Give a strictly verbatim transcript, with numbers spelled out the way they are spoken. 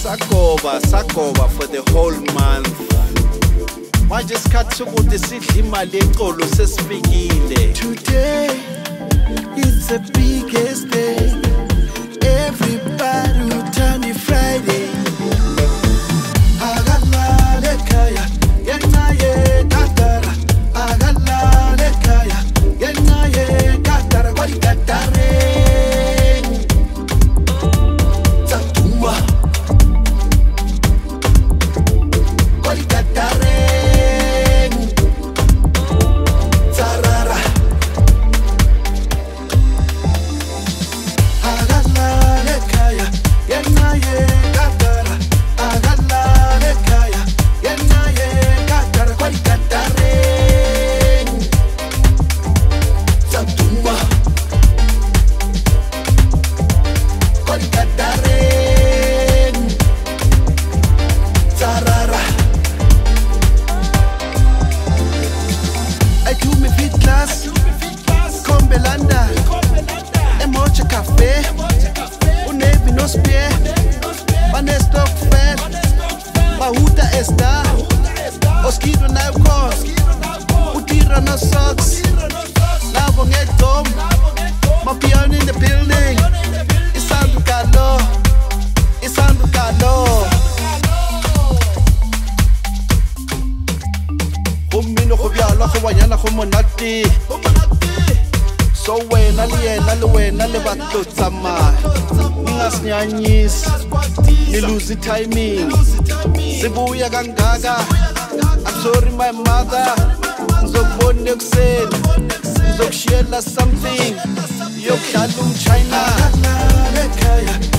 Sagoba, Sagoba for the whole month. Manje isikhathi sokuthi sidle imali eqolo sesifikile. Today it's the biggest day. Everybody will turn it Friday. Agalale kaya, yenaye katara. Agalale kaya, yenaye katara. Wali katare. Tatumba. Wali katare. Tarara. Agalale kaya, yenaye katara. Agalale kaya, yenaye katara. Wali katare. Tatumba. Wali katare. Tarara. I do me fit class, Kombelanda, Emocha Cafe, Unevi no spear, Banestock Fair, Bahuta Esta, Oskido Naukos, Utira no socks, Labong at home, Mapion in the building, Isandu Galo, Isandu Galo. Umino go byala go banyana go monate. So wena le yena le wena le batlo tsamaya. Ninga sinyanyisi. Ni lose timing. Sibuya kangaka. I'm sorry my mother. Ngizokubona ekuseni. Ngizokushiyela something. Yokudlala umChina.